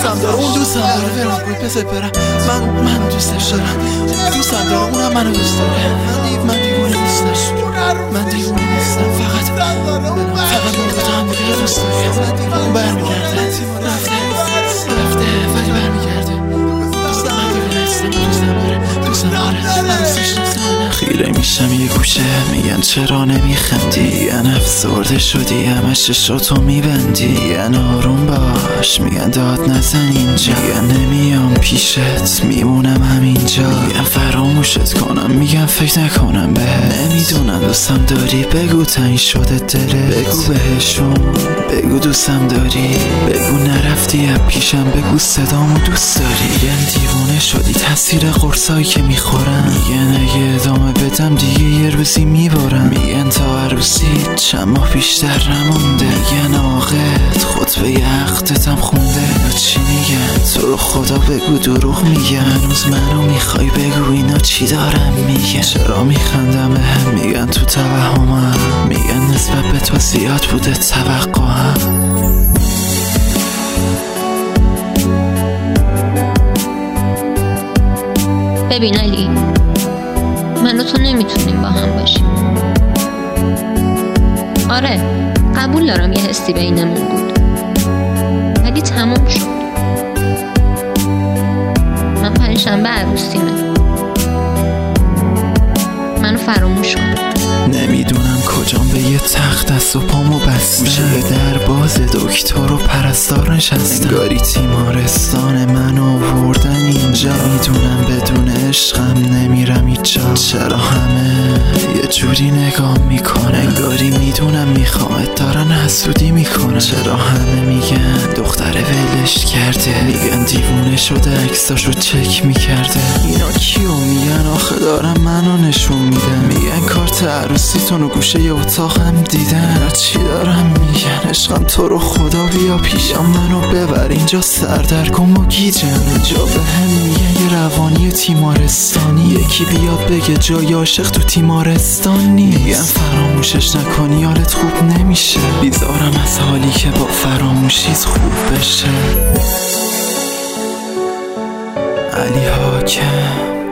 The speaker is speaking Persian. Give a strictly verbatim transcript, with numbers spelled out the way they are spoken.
دوستم داره، اون دوستم داره. ولم کن بذار برم. من من دوستش دارم. دوستم داره، اونم منو دوست داره. من دیوونه نیستم، من دیوونه نیستم. فقط فقط ما دوتا هم دیگه دوست داریم. اون برمیگرده، رفته رفته ولی برمیگرده. دوستم من دیوونه نیستم، دوستم داره، دوستم داره، من دوستش نیستم. خیره میشم یه گوشه، میگن چرا نمیخندی، میگن افسرده شدی همش چشاتو میبندی، میگن آروم باش، میگن داد نزن اینجا، میگن نمیام پیشت میمونم همینجا، میگن فراموشت کنم، میگن فکر نکنم به نمیدونم دوستم داری، بگو تنگ شده دله، بگو بهشون، بگو دوستم داری، بگو نرفتی از پیشم، بگو صدامو دوست داری. میگن دیوونه شدی تاثیر قرصایی که میخورم، میگن اگه ادامه بدم دیگه یه روزی میبارم، میگن تا عروسی چند ماه بیشتر نمونده، میگن آقت خطبه عقدتم خونده. اینا چی میگن؟ تو رو خدا بگو دروغ میگن، هنوز منو میخوای بگو اینا چی دارم میگن، چرا میخندم به هم، میگن تو توهمم، میگن نسبت به تو زیاد بوده توقعم. ببین علی، من و تو نمیتونیم با هم باشیم. آره قبول دارم یه حسی بینمون بود، ولی تموم شد. من پنجشنبه عروسیمه، منو فراموش کن. نمیدونم کجام به یه تخت دست و پامو بسته، میشه یه در باز دکتر و پرستار نشسته، انگاری تیمارستان منو آوردن اینجا، میدونم بدون عشقم نمیرم ایجا، چرا همه یه جوری نگاه میکنه، انگاری میدونم میخوامت دارن حسودی میکنه، چرا همه میگن دختره ولش کرده، میگن دیوونه شده عکساشو چک میکرده. اینا کیو میگن آخه دارن منو نشون میدن، میگن کارت عروسیتون و گوشه یه اتاقم دیدن. چی دارم میگن؟ عشقم تو رو خدا بیا پیشم، منو ببر اینجا سردرگم و گیجم، اینجا به هم میگن یه روانی تیمارستانی، یکی بیاد بگه جای عاشق تو تیمارستان نیست، میگن فراموشش نکنی حالت خوب نمیشه، بیزارم از حالی که با فراموشیت خوب بشه. علی حاکم.